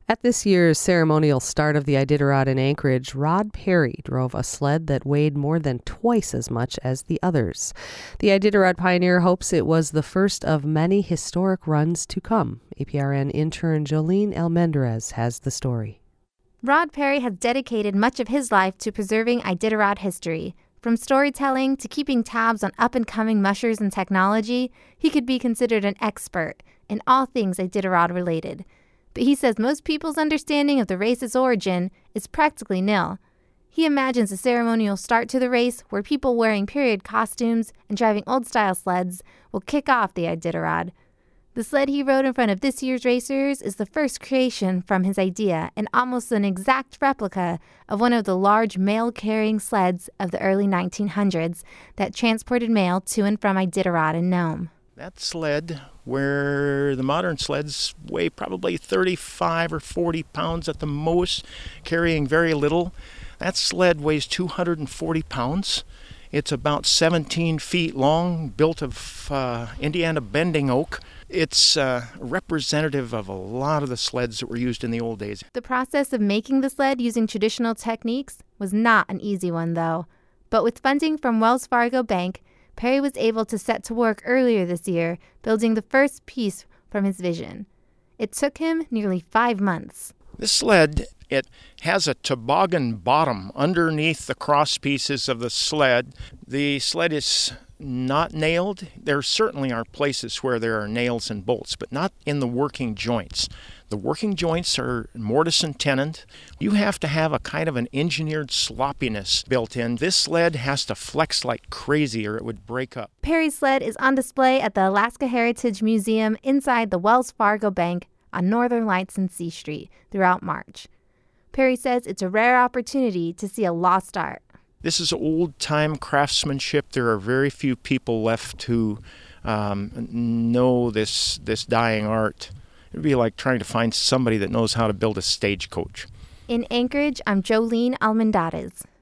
At this year's ceremonial start of the Iditarod in Anchorage, Rod Perry drove a sled that weighed more than twice as much as the others. The Iditarod pioneer hopes it was the first of many historic runs to come. APRN intern Jolene Almendrez has the story. Rod Perry has dedicated much of his life to preserving Iditarod history. From storytelling to keeping tabs on up-and-coming mushers and technology, he could be considered an expert in all things Iditarod related. But he says most people's understanding of the race's origin is practically nil. He imagines a ceremonial start to the race where people wearing period costumes and driving old-style sleds will kick off the Iditarod. The sled he rode in front of this year's racers is the first creation from his idea and almost an exact replica of one of the large mail-carrying sleds of the early 1900s that transported mail to and from Iditarod and Nome. That sled, where the modern sleds weigh probably 35 or 40 pounds at the most, carrying very little, that sled weighs 240 pounds. It's about 17 feet long, built of Indiana bending oak. It's representative of a lot of the sleds that were used in the old days. The process of making the sled using traditional techniques was not an easy one, though. But with funding from Wells Fargo Bank, Perry was able to set to work earlier this year, building the first piece from his vision. It took him nearly 5 months. This sled, it has a toboggan bottom underneath the cross pieces of the sled. The sled is not nailed. There certainly are places where there are nails and bolts, but not in the working joints. The working joints are mortise and tenon. You have to have a kind of an engineered sloppiness built in. This sled has to flex like crazy or it would break up. Perry's sled is on display at the Alaska Heritage Museum inside the Wells Fargo Bank on Northern Lights and C Street throughout March. Perry says it's a rare opportunity to see a lost art. This is old-time craftsmanship. There are very few people left who know this dying art. It would be like trying to find somebody that knows how to build a stagecoach. In Anchorage, I'm Jolene Almendrez.